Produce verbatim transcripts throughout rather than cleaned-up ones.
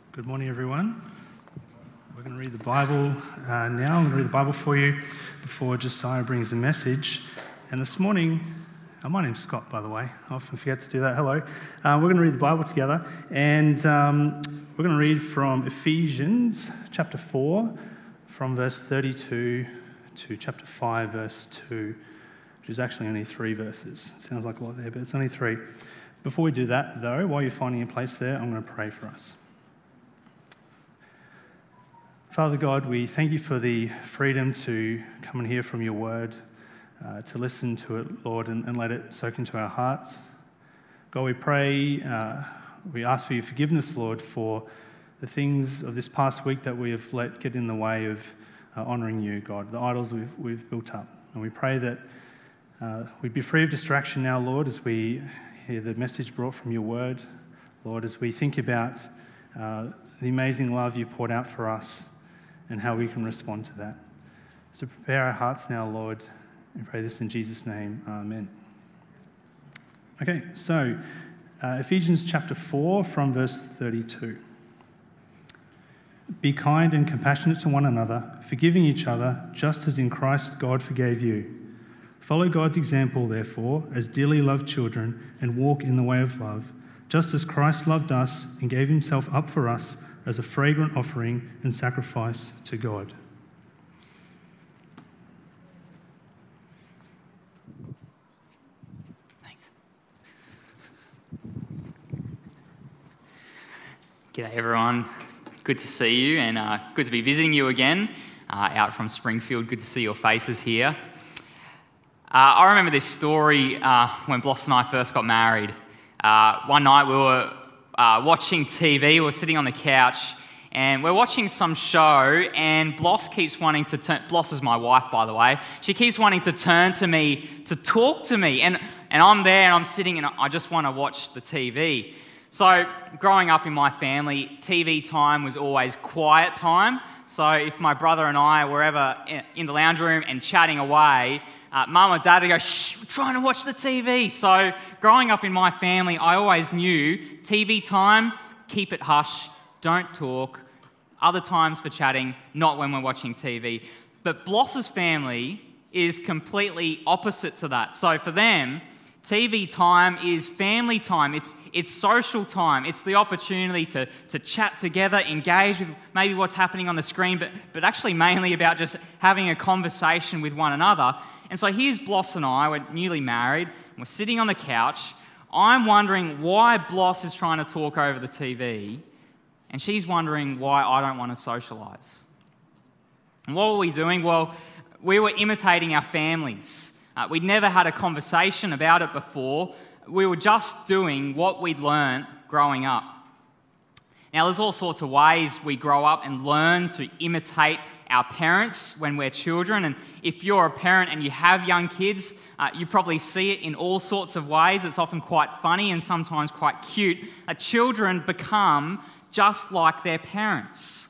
Good morning, everyone. We're going to read the Bible uh, now. I'm going to read the Bible for you before Josiah brings the message. And this morning, oh, my name's Scott, by the way. I often forget to do that. Hello. Uh, we're going to read the Bible together. And um, we're going to read from Ephesians chapter four, from verse thirty-two to chapter five, verse two, which is actually only three verses. Sounds like a lot there, but it's only three. Before we do that, though, while you're finding a place there, I'm going to pray for us. Father God, we thank you for the freedom to come and hear from your word, uh, to listen to it, Lord, and, and let it soak into our hearts. God, we pray, uh, we ask for your forgiveness, Lord, for the things of this past week that we have let get in the way of uh, honouring you, God, the idols we've, we've built up. And we pray that uh, we'd be free of distraction now, Lord, as we hear the message brought from your word. Lord, as we think about uh, the amazing love you poured out for us, and how we can respond to that. So prepare our hearts now, Lord, and pray this in Jesus' name. Amen. Okay, so uh, Ephesians chapter four from verse thirty-two. Be kind and compassionate to one another, forgiving each other, just as in Christ God forgave you. Follow God's example, therefore, as dearly loved children, and walk in the way of love, just as Christ loved us and gave himself up for us as a fragrant offering and sacrifice to God. Thanks. G'day everyone. Good to see you and uh, good to be visiting you again uh, out from Springfield. Good to see your faces here. Uh, I remember this story uh, when Bloss and I first got married. Uh, one night we were Uh, watching T V, we're sitting on the couch, and we're watching some show, and Bloss keeps wanting to turn, Bloss is my wife, by the way, she keeps wanting to turn to me to talk to me, and, and I'm there, and I'm sitting, and I just want to watch the T V. So, growing up in my family, T V time was always quiet time, so if my brother and I were ever in the lounge room and chatting away, Uh, Mum or Dad would go, shh, we're trying to watch the T V. So growing up in my family, I always knew T V time, keep it hush, don't talk. Other times for chatting, not when we're watching T V. But Bloss's family is completely opposite to that. So for them, T V time is family time. It's it's social time. It's the opportunity to, to chat together, engage with maybe what's happening on the screen, but, but actually mainly about just having a conversation with one another. And so here's Bloss and I, we're newly married, and we're sitting on the couch. I'm wondering why Bloss is trying to talk over the T V, and she's wondering why I don't want to socialise. And what were we doing? Well, we were imitating our families. Uh, we'd never had a conversation about it before. We were just doing what we'd learned growing up. Now, there's all sorts of ways we grow up and learn to imitate our parents when we're children, and if you're a parent and you have young kids, uh, you probably see it in all sorts of ways. It's often quite funny and sometimes quite cute. Uh, children become just like their parents.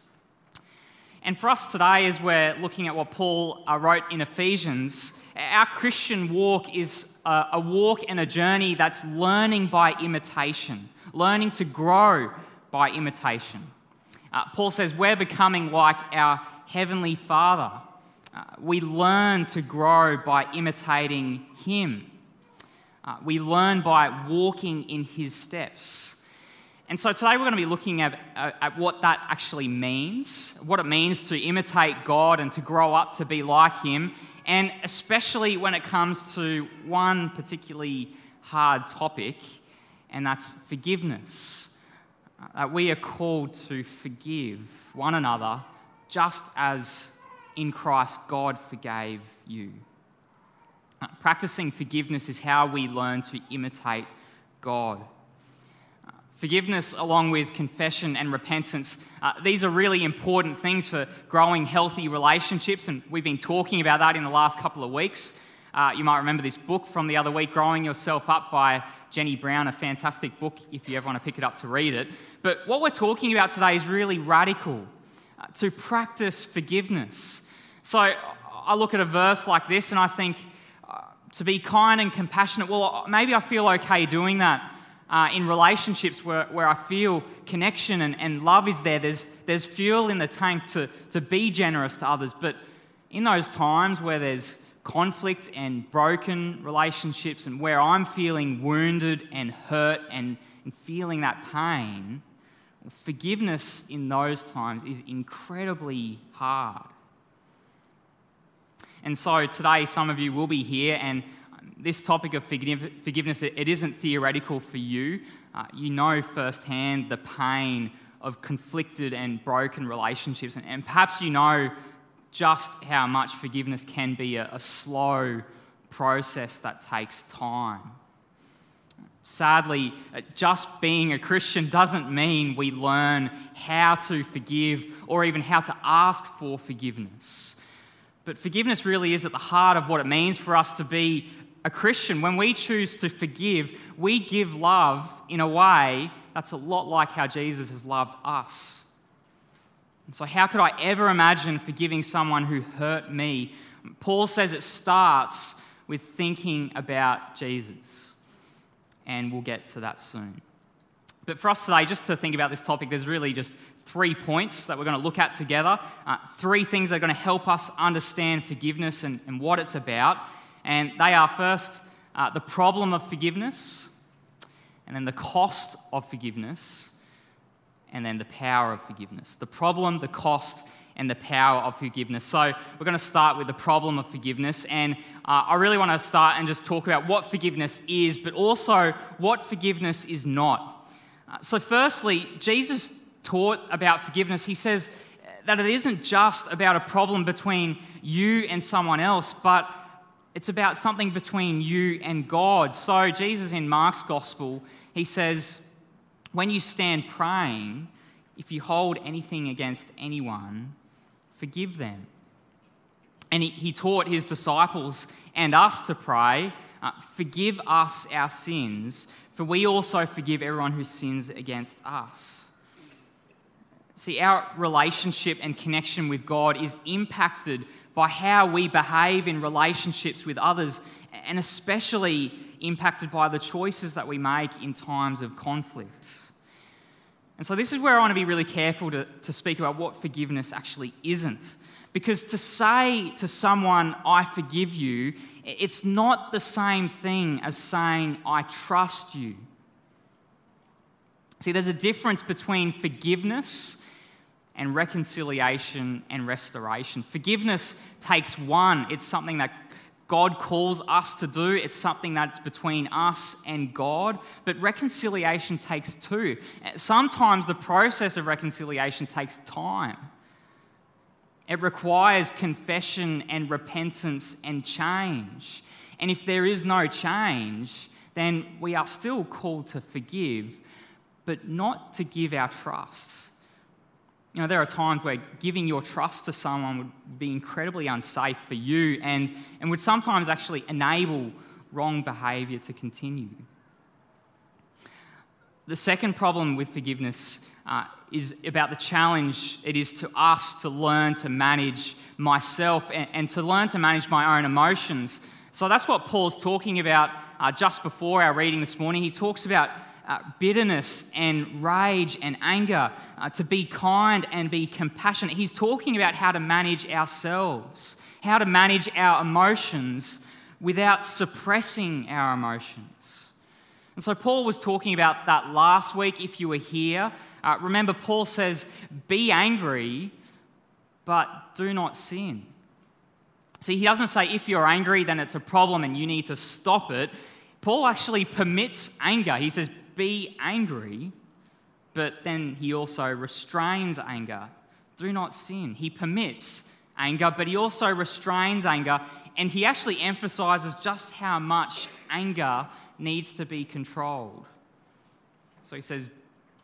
And for us today, as we're looking at what Paul uh, wrote in Ephesians, our Christian walk is a, a walk and a journey that's learning by imitation, learning to grow by imitation. Uh, Paul says we're becoming like our Heavenly Father. Uh, we learn to grow by imitating Him. Uh, we learn by walking in His steps. And so today we're going to be looking at, uh, at what that actually means, what it means to imitate God and to grow up to be like Him, and especially when it comes to one particularly hard topic, and that's forgiveness. Uh, we are called to forgive one another just as in Christ God forgave you. Uh, practicing forgiveness is how we learn to imitate God. Uh, forgiveness, along with confession and repentance, uh, these are really important things for growing healthy relationships, and we've been talking about that in the last couple of weeks. Uh, you might remember this book from the other week, Growing Yourself Up by Jenny Brown, a fantastic book if you ever want to pick it up to read it. But what we're talking about today is really radical, uh, to practice forgiveness. So I look at a verse like this and I think, uh, to be kind and compassionate, well, maybe I feel okay doing that. uh, in relationships where, where I feel connection and, and love is there. There's, there's fuel in the tank to, to be generous to others. But in those times where there's conflict and broken relationships and where I'm feeling wounded and hurt and, and feeling that pain, forgiveness in those times is incredibly hard. And so today some of you will be here, and this topic of forgiveness, it isn't theoretical for you. Uh, you know firsthand the pain of conflicted and broken relationships, and, and perhaps you know just how much forgiveness can be a, a slow process that takes time. Sadly, just being a Christian doesn't mean we learn how to forgive or even how to ask for forgiveness. But forgiveness really is at the heart of what it means for us to be a Christian. When we choose to forgive, we give love in a way that's a lot like how Jesus has loved us. And so how could I ever imagine forgiving someone who hurt me? Paul says it starts with thinking about Jesus. And we'll get to that soon. But for us today, just to think about this topic, there's really just three points that we're going to look at together. Uh, three things that are going to help us understand forgiveness and, and what it's about. And they are first, uh, the problem of forgiveness, and then the cost of forgiveness, and then the power of forgiveness. The problem, the cost, and the power of forgiveness. So we're going to start with the problem of forgiveness, and uh, I really want to start and just talk about what forgiveness is, but also what forgiveness is not. Uh, so firstly, Jesus taught about forgiveness. He says that it isn't just about a problem between you and someone else, but it's about something between you and God. So Jesus in Mark's Gospel, he says, when you stand praying, if you hold anything against anyone, forgive them. And he, he taught his disciples and us to pray, uh, forgive us our sins, for we also forgive everyone who sins against us. See, our relationship and connection with God is impacted by how we behave in relationships with others, and especially impacted by the choices that we make in times of conflict. And so this is where I want to be really careful to, to speak about what forgiveness actually isn't. Because to say to someone, I forgive you, it's not the same thing as saying, I trust you. See, there's a difference between forgiveness and reconciliation and restoration. Forgiveness takes one. It's something that God calls us to do. It's something that's between us and God. But reconciliation takes two. Sometimes the process of reconciliation takes time. It requires confession and repentance and change. And if there is no change, then we are still called to forgive, but not to give our trust. You know, there are times where giving your trust to someone would be incredibly unsafe for you and, and would sometimes actually enable wrong behaviour to continue. The second problem with forgiveness uh, is about the challenge it is to us to learn to manage myself and, and to learn to manage my own emotions. So that's what Paul's talking about uh, just before our reading this morning. He talks about Uh, bitterness and rage and anger, uh, to be kind and be compassionate. He's talking about how to manage ourselves, how to manage our emotions without suppressing our emotions. And so Paul was talking about that last week, if you were here. Uh, remember, Paul says, be angry, but do not sin. See, he doesn't say if you're angry, then it's a problem and you need to stop it. Paul actually permits anger. He says, be angry, but then he also restrains anger. Do not sin. He permits anger, but he also restrains anger, and he actually emphasizes just how much anger needs to be controlled. So he says,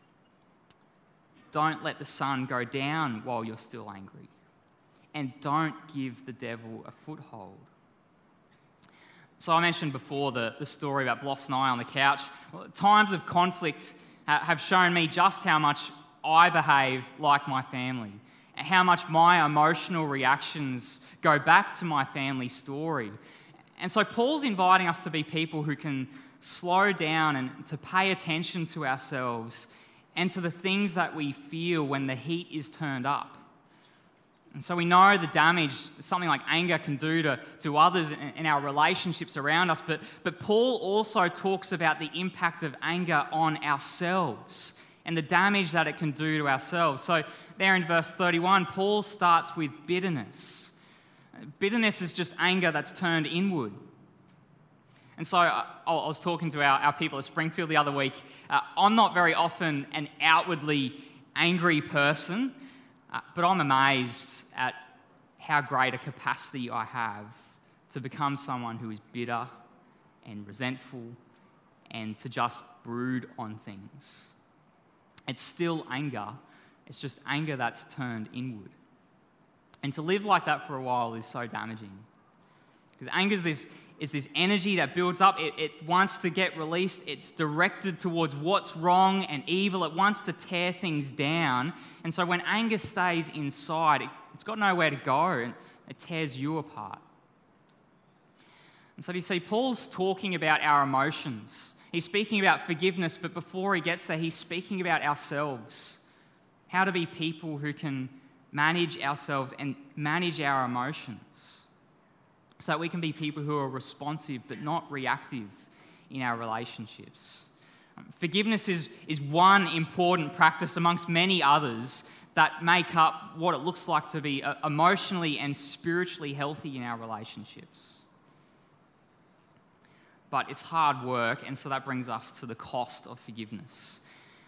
don't let the sun go down while you're still angry, and don't give the devil a foothold. So I mentioned before the, the story about Bloss and I on the couch. Well, times of conflict ha- have shown me just how much I behave like my family, and how much my emotional reactions go back to my family story. And so Paul's inviting us to be people who can slow down and to pay attention to ourselves and to the things that we feel when the heat is turned up. And so we know the damage something like anger can do to, to others in, in our relationships around us, but, but Paul also talks about the impact of anger on ourselves and the damage that it can do to ourselves. So there in verse thirty-one, Paul starts with bitterness. Bitterness is just anger that's turned inward. And so I, I was talking to our, our people at Springfield the other week. Uh, I'm not very often an outwardly angry person, uh, but I'm amazed at how great a capacity I have to become someone who is bitter and resentful and to just brood on things. It's still anger. It's just anger that's turned inward. And to live like that for a while is so damaging. Because anger is this, is this energy that builds up. It, it wants to get released. It's directed towards what's wrong and evil. It wants to tear things down. And so when anger stays inside, it, it's got nowhere to go, and it tears you apart. And so you see, Paul's talking about our emotions. He's speaking about forgiveness, but before he gets there, he's speaking about ourselves. How to be people who can manage ourselves and manage our emotions so that we can be people who are responsive but not reactive in our relationships. Forgiveness is, is one important practice amongst many others that make up what it looks like to be emotionally and spiritually healthy in our relationships. But it's hard work, and so that brings us to the cost of forgiveness.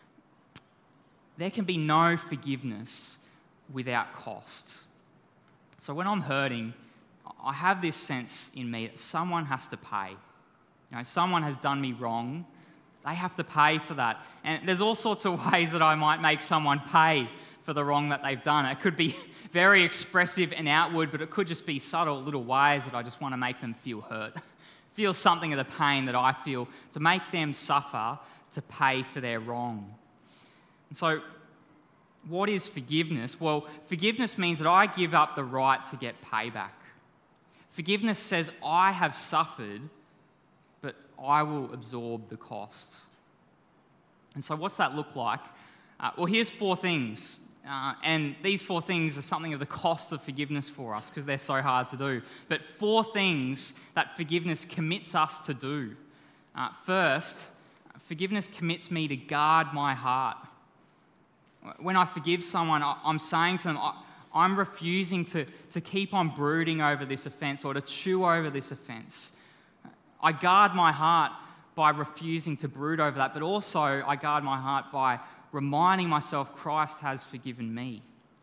There can be no forgiveness without cost. So when I'm hurting, I have this sense in me that someone has to pay. You know, someone has done me wrong. They have to pay for that. And there's all sorts of ways that I might make someone pay for the wrong that they've done. It could be very expressive and outward, but it could just be subtle little ways that I just want to make them feel hurt. Feel something of the pain that I feel, to make them suffer, to pay for their wrong. And so, what is forgiveness? Well, forgiveness means that I give up the right to get payback. Forgiveness says I have suffered, but I will absorb the cost. And so what's that look like? Uh, well, here's four things. Uh, and these four things are something of the cost of forgiveness for us because they're so hard to do. But four things that forgiveness commits us to do. Uh, first, forgiveness commits me to guard my heart. When I forgive someone, I'm saying to them, I'm refusing to, to keep on brooding over this offence or to chew over this offence. I guard my heart by refusing to brood over that, but also I guard my heart by reminding myself Christ has forgiven me.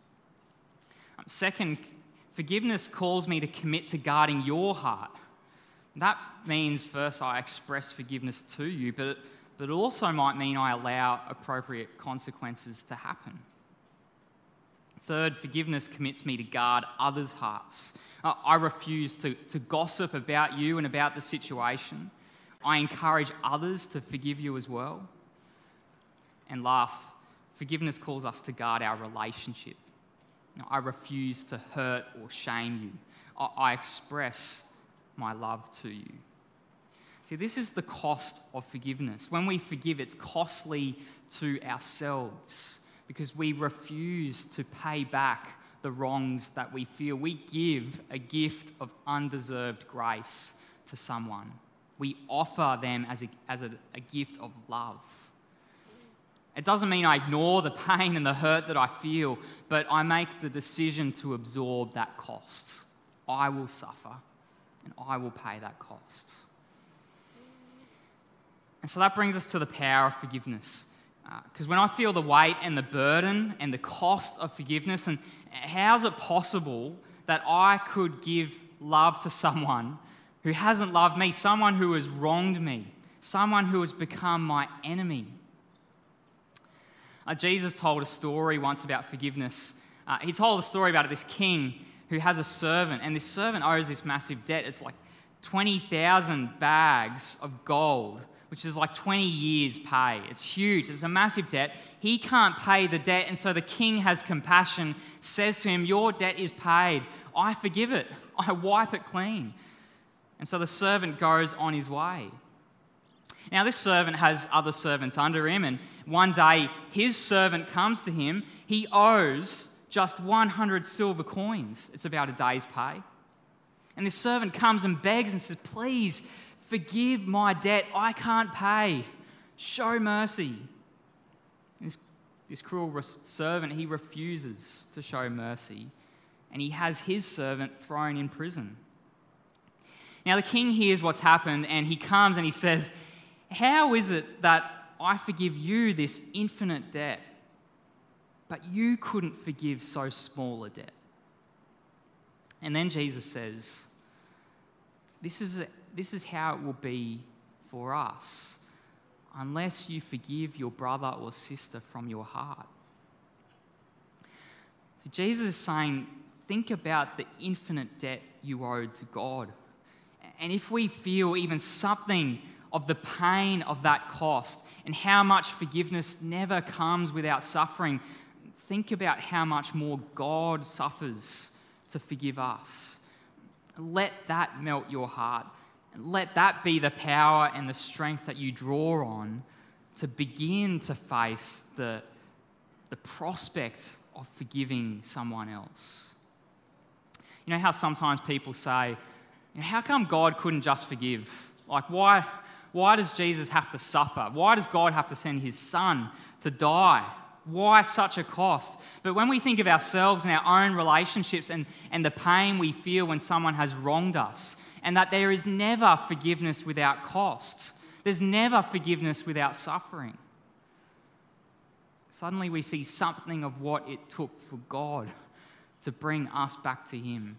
Second, forgiveness calls me to commit to guarding your heart. That means first I express forgiveness to you, but it, but it also might mean I allow appropriate consequences to happen. Third, forgiveness commits me to guard others' hearts. I refuse to, to gossip about you and about the situation. I encourage others to forgive you as well. And last, forgiveness calls us to guard our relationship. I refuse to hurt or shame you. I, I express my love to you. See, this is the cost of forgiveness. When we forgive, it's costly to ourselves because we refuse to pay back the wrongs that we feel. We give a gift of undeserved grace to someone. We offer them as a, as a, a gift of love. It doesn't mean I ignore the pain and the hurt that I feel, but I make the decision to absorb that cost. I will suffer, and I will pay that cost. And so that brings us to the power of forgiveness. Because uh, when I feel the weight and the burden and the cost of forgiveness, and how's it possible that I could give love to someone who hasn't loved me, someone who has wronged me, someone who has become my enemy? Uh, Jesus told a story once about forgiveness. Uh, he told a story about this king who has a servant, and this servant owes this massive debt. It's like twenty thousand bags of gold, which is like twenty years' pay. It's huge. It's a massive debt. He can't pay the debt, and so the king has compassion, says to him, your debt is paid. I forgive it. I wipe it clean. And so the servant goes on his way. Now, this servant has other servants under him, and one day his servant comes to him. He owes just one hundred silver coins. It's about a day's pay. And this servant comes and begs and says, "Please forgive my debt. I can't pay. Show mercy." This, this cruel servant, he refuses to show mercy, and he has his servant thrown in prison. Now, the king hears what's happened, and he comes and he says, "How is it that I forgive you this infinite debt, but you couldn't forgive so small a debt?" And then Jesus says, this is, a, this is how it will be for us, unless you forgive your brother or sister from your heart. So Jesus is saying, think about the infinite debt you owe to God. And if we feel even something of the pain of that cost and how much forgiveness never comes without suffering, think about how much more God suffers to forgive us. Let that melt your heart. Let that be the power and the strength that you draw on to begin to face the, the prospect of forgiving someone else. You know how sometimes people say, how come God couldn't just forgive? Like, why, why does Jesus have to suffer? Why does God have to send his son to die? Why such a cost? But when we think of ourselves and our own relationships and, and the pain we feel when someone has wronged us, and that there is never forgiveness without cost, there's never forgiveness without suffering, suddenly we see something of what it took for God to bring us back to him.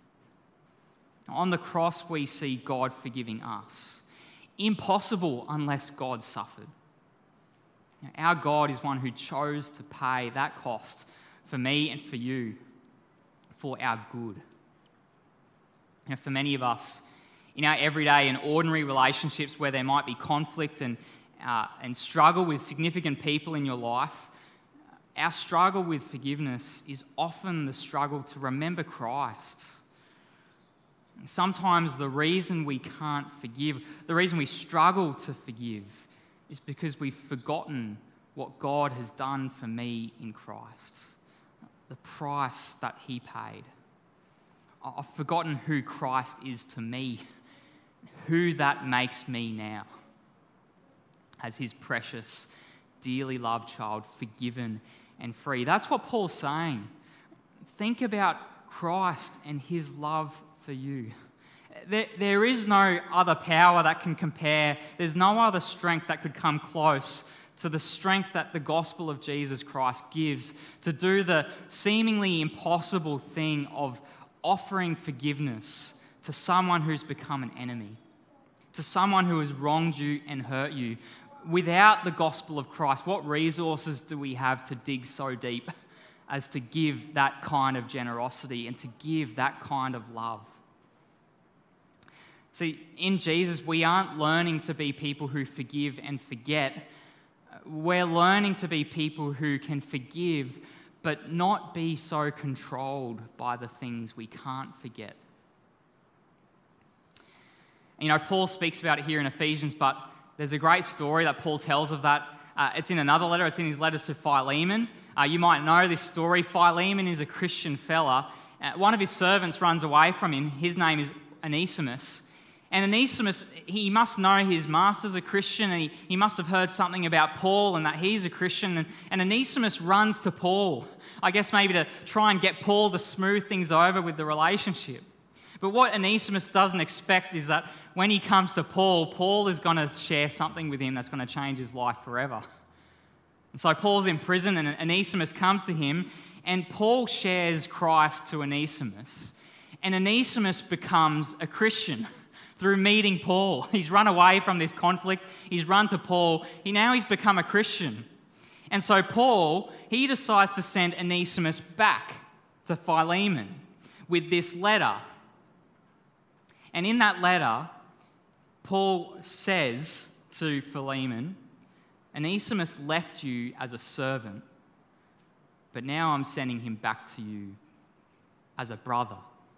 On the cross, we see God forgiving us. Impossible unless God suffered. Now, our God is one who chose to pay that cost for me and for you, for our good. Now, for many of us, in our everyday and ordinary relationships where there might be conflict and, uh, and struggle with significant people in your life, our struggle with forgiveness is often the struggle to remember Christ. Sometimes the reason we can't forgive, the reason we struggle to forgive, is because we've forgotten what God has done for me in Christ, the price that he paid. I've forgotten who Christ is to me, who that makes me now, as his precious, dearly loved child, forgiven and free. That's what Paul's saying. Think about Christ and his love for you. There, there is no other power that can compare. There's no other strength that could come close to the strength that the gospel of Jesus Christ gives to do the seemingly impossible thing of offering forgiveness to someone who's become an enemy, to someone who has wronged you and hurt you. Without the gospel of Christ, what resources do we have to dig so deep as to give that kind of generosity and to give that kind of love? See, in Jesus, we aren't learning to be people who forgive and forget. We're learning to be people who can forgive, but not be so controlled by the things we can't forget. You know, Paul speaks about it here in Ephesians, but there's a great story that Paul tells of that. Uh, it's in another letter. It's in his letters to Philemon. Uh, you might know this story. Philemon is a Christian fella. Uh, one of his servants runs away from him. His name is Onesimus. And Onesimus, he must know his master's a Christian, and he, he must have heard something about Paul and that he's a Christian. And, and Onesimus runs to Paul, I guess maybe to try and get Paul to smooth things over with the relationship. But what Onesimus doesn't expect is that when he comes to Paul, Paul is going to share something with him that's going to change his life forever. And so Paul's in prison, and Onesimus comes to him, and Paul shares Christ to Onesimus. And Onesimus becomes a Christian through meeting Paul. He's run away from this conflict. He's run to Paul. He now he's become a Christian. And so Paul, he decides to send Onesimus back to Philemon with this letter. And in that letter, Paul says to Philemon, Onesimus left you as a servant, but now I'm sending him back to you as a brother.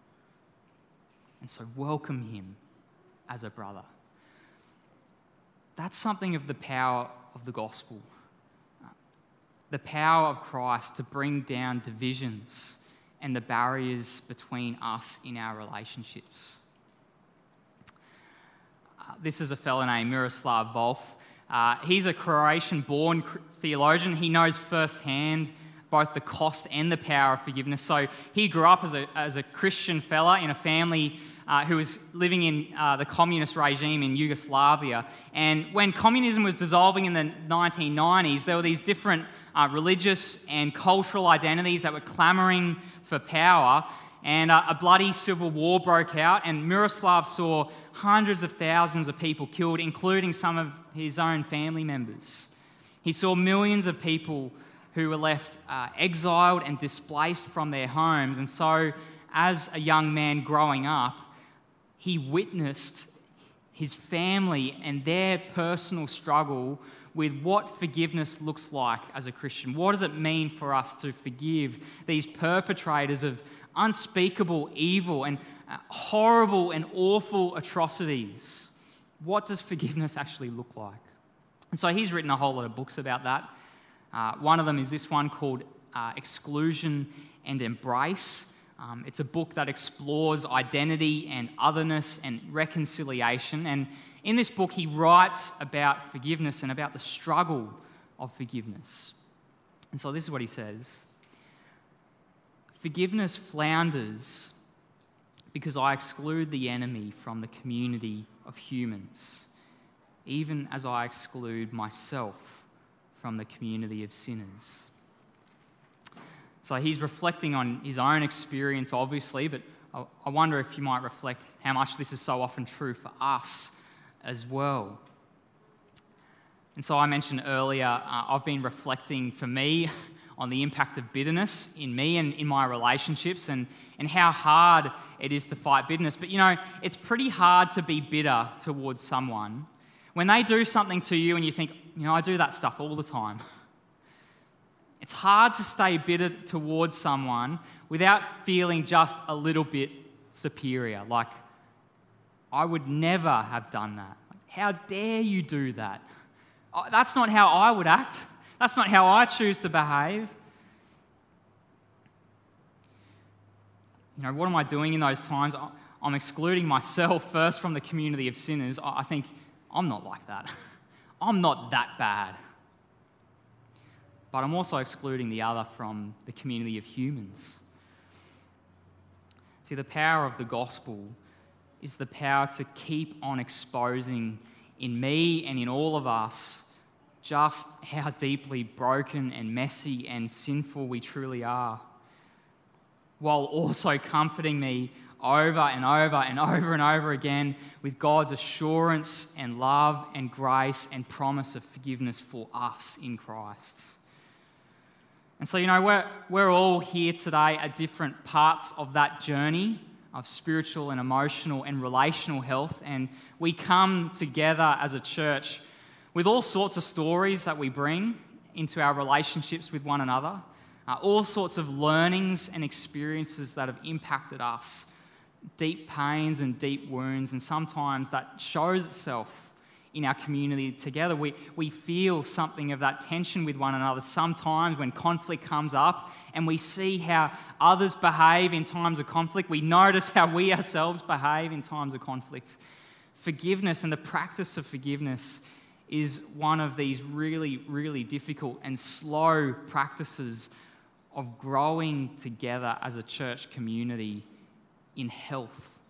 And so welcome him as a brother. that's something of the power of the gospel. The power of Christ to bring down divisions and the barriers between us in our relationships. Uh, this is a fellow named Miroslav Volf. Uh, he's a Croatian-born theologian. He knows firsthand both the cost and the power of forgiveness. So he grew up as a, as a Christian fella in a family uh, who was living in uh, the communist regime in Yugoslavia. And when communism was dissolving in the nineteen nineties, there were these different uh, religious and cultural identities that were clamouring for power. And uh, a bloody civil war broke out, and Miroslav saw hundreds of thousands of people killed, including some of his own family members. He saw millions of people who were left uh, exiled and displaced from their homes. And so, as a young man growing up, he witnessed his family and their personal struggle with what forgiveness looks like as a Christian. What does it mean for us to forgive these perpetrators of unspeakable evil and uh, horrible and awful atrocities? What does forgiveness actually look like? And so he's written a whole lot of books about that. Uh, one of them is this one called uh, Exclusion and Embrace. Um, it's a book that explores identity and otherness and reconciliation. And in this book, he writes about forgiveness and about the struggle of forgiveness. And so this is what he says. Forgiveness flounders because I exclude the enemy from the community of humans, even as I exclude myself from the community of sinners. So he's reflecting on his own experience, obviously, but I wonder if you might reflect how much this is so often true for us as well. And so I mentioned earlier, uh, I've been reflecting for me on the impact of bitterness in me and in my relationships, and, and how hard it is to fight bitterness. But you know, it's pretty hard to be bitter towards someone when they do something to you and you think, you know, I do that stuff all the time. It's hard to stay bitter towards someone without feeling just a little bit superior, like, I would never have done that. How dare you do that? Oh, that's not how I would act. That's not how I choose to behave. You know, what am I doing in those times? I'm excluding myself first from the community of sinners. I think, I'm not like that. I'm not that bad. But I'm also excluding the other from the community of humans. See, the power of the gospel is the power to keep on exposing in me and in all of us just how deeply broken and messy and sinful we truly are, while also comforting me over and over and over and over again with God's assurance and love and grace and promise of forgiveness for us in Christ. And so, you know, we're, we're all here today at different parts of that journey of spiritual and emotional and relational health, and we come together as a church with all sorts of stories that we bring into our relationships with one another, uh, all sorts of learnings and experiences that have impacted us, deep pains and deep wounds, and sometimes that shows itself in our community together. We, we feel something of that tension with one another sometimes when conflict comes up, and we see how others behave in times of conflict. We notice how we ourselves behave in times of conflict. Forgiveness and the practice of forgiveness is one of these really, really difficult and slow practices of growing together as a church community in health.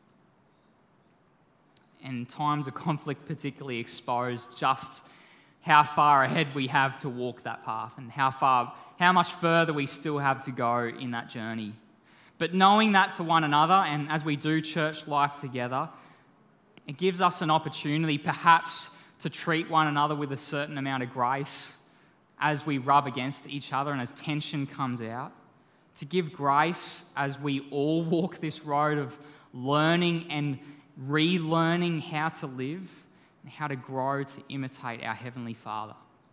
And times of conflict particularly expose just how far ahead we have to walk that path, and how far, how much further we still have to go in that journey. But knowing that for one another, and as we do church life together, it gives us an opportunity perhaps to treat one another with a certain amount of grace as we rub against each other and as tension comes out, to give grace as we all walk this road of learning and relearning how to live and how to grow to imitate our Heavenly Father.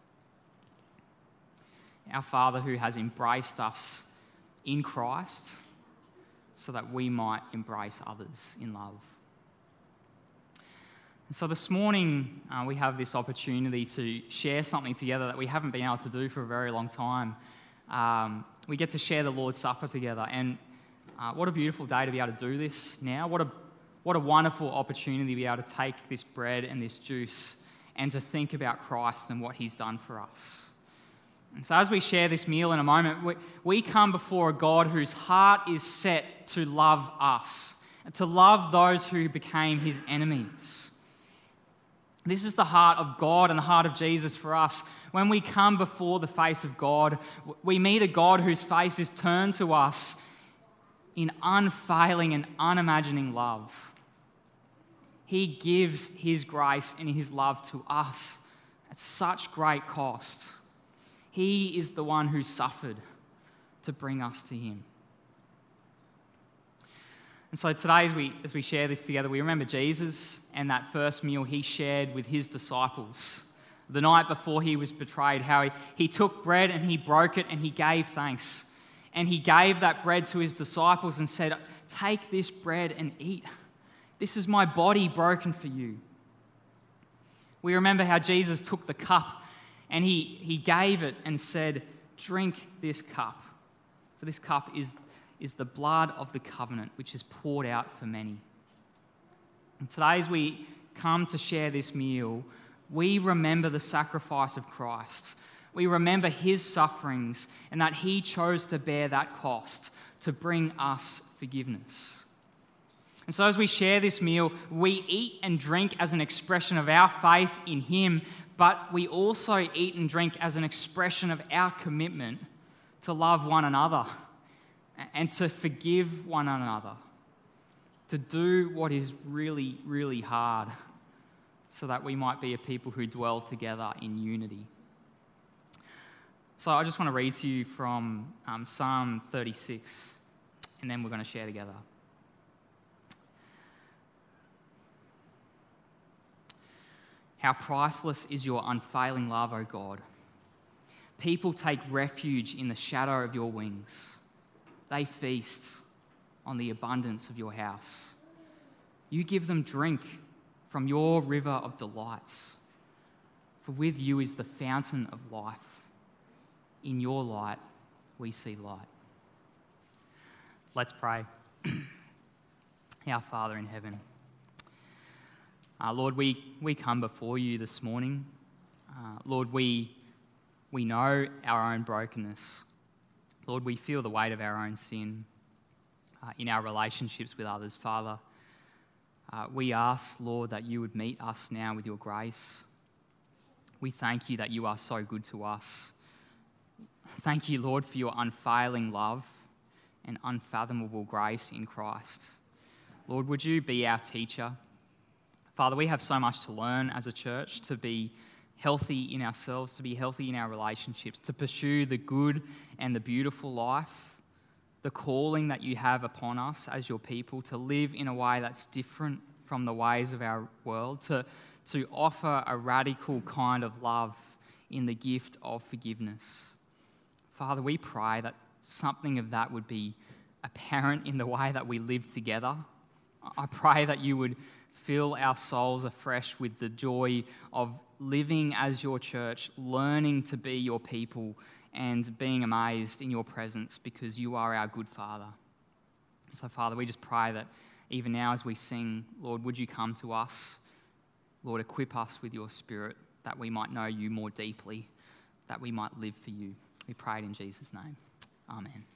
Our Father who has embraced us in Christ so that we might embrace others in love. And so this morning, uh, we have this opportunity to share something together that we haven't been able to do for a very long time. Um, we get to share the Lord's Supper together, and uh, what a beautiful day to be able to do this now. What a, what a wonderful opportunity to be able to take this bread and this juice and to think about Christ and what he's done for us. And so as we share this meal in a moment, we, we come before a God whose heart is set to love us, to love those who became his enemies. This is the heart of God and the heart of Jesus for us. When we come before the face of God, we meet a God whose face is turned to us in unfailing and unimagining love. He gives his grace and his love to us at such great cost. He is the one who suffered to bring us to him. And so today, as we, as we share this together, we remember Jesus and that first meal he shared with his disciples. The night before he was betrayed, how he, he took bread and he broke it and he gave thanks. And he gave that bread to his disciples and said, "Take this bread and eat. This is my body broken for you." We remember how Jesus took the cup and he, he gave it and said, "Drink this cup. For this cup is, is the blood of the covenant, which is poured out for many." And today, as we come to share this meal, we remember the sacrifice of Christ. We remember his sufferings and that he chose to bear that cost to bring us forgiveness. And so as we share this meal, we eat and drink as an expression of our faith in him, but we also eat and drink as an expression of our commitment to love one another and to forgive one another, to do what is really, really hard so that we might be a people who dwell together in unity. So I just want to read to you from um, Psalm thirty-six, and then we're going to share together. How priceless is your unfailing love, O God. People take refuge in the shadow of your wings. They feast on the abundance of your house. You give them drink from your river of delights. For with you is the fountain of life. In your light, we see light. Let's pray. Our Father in heaven, uh, Lord, we, we come before you this morning. Uh, Lord, we, we know our own brokenness. Lord, we feel the weight of our own sin uh, in our relationships with others. Father, uh, we ask, Lord, that you would meet us now with your grace. We thank you that you are so good to us. Thank you, Lord, for your unfailing love and unfathomable grace in Christ. Lord, would you be our teacher? Father, we have so much to learn as a church, to be healthy in ourselves, to be healthy in our relationships, to pursue the good and the beautiful life, the calling that you have upon us as your people, to live in a way that's different from the ways of our world, to, to offer a radical kind of love in the gift of forgiveness. Father, we pray that something of that would be apparent in the way that we live together. I pray that you would fill our souls afresh with the joy of living as your church, learning to be your people, and being amazed in your presence because you are our good Father. So, Father, we just pray that even now as we sing, Lord, would you come to us? Lord, equip us with your Spirit that we might know you more deeply, that we might live for you. We pray it in Jesus' name. Amen.